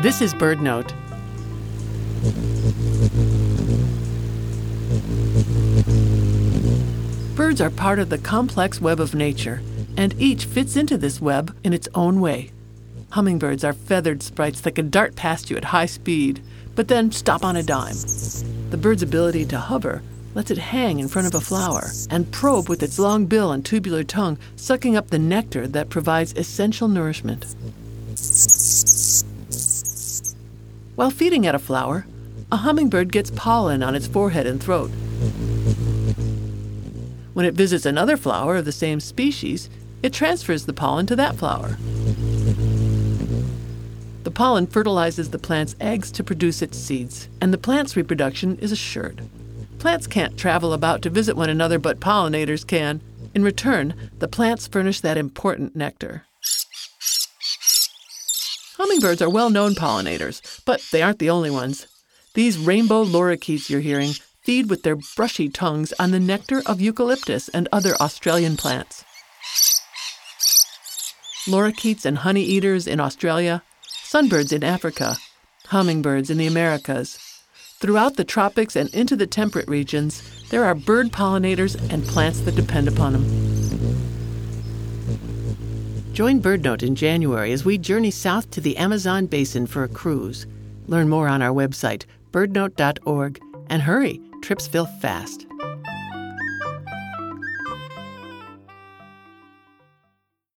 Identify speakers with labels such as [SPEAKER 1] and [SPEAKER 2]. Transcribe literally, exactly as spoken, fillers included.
[SPEAKER 1] This is BirdNote. Birds are part of the complex web of nature, and each fits into this web in its own way. Hummingbirds are feathered sprites that can dart past you at high speed, but then stop on a dime. The bird's ability to hover lets it hang in front of a flower and probe with its long bill and tubular tongue, sucking up the nectar that provides essential nourishment. While feeding at a flower, a hummingbird gets pollen on its forehead and throat. When it visits another flower of the same species, it transfers the pollen to that flower. The pollen fertilizes the plant's eggs to produce its seeds, and the plant's reproduction is assured. Plants can't travel about to visit one another, but pollinators can. In return, the plants furnish that important nectar. Hummingbirds are well-known pollinators, but they aren't the only ones. These rainbow lorikeets you're hearing feed with their brushy tongues on the nectar of eucalyptus and other Australian plants. Lorikeets and honey-eaters in Australia, sunbirds in Africa, hummingbirds in the Americas. Throughout the tropics and into the temperate regions, there are bird pollinators and plants that depend upon them. Join BirdNote in January as we journey south to the Amazon basin for a cruise. Learn more on our website, bird note dot org. And hurry, trips fill fast.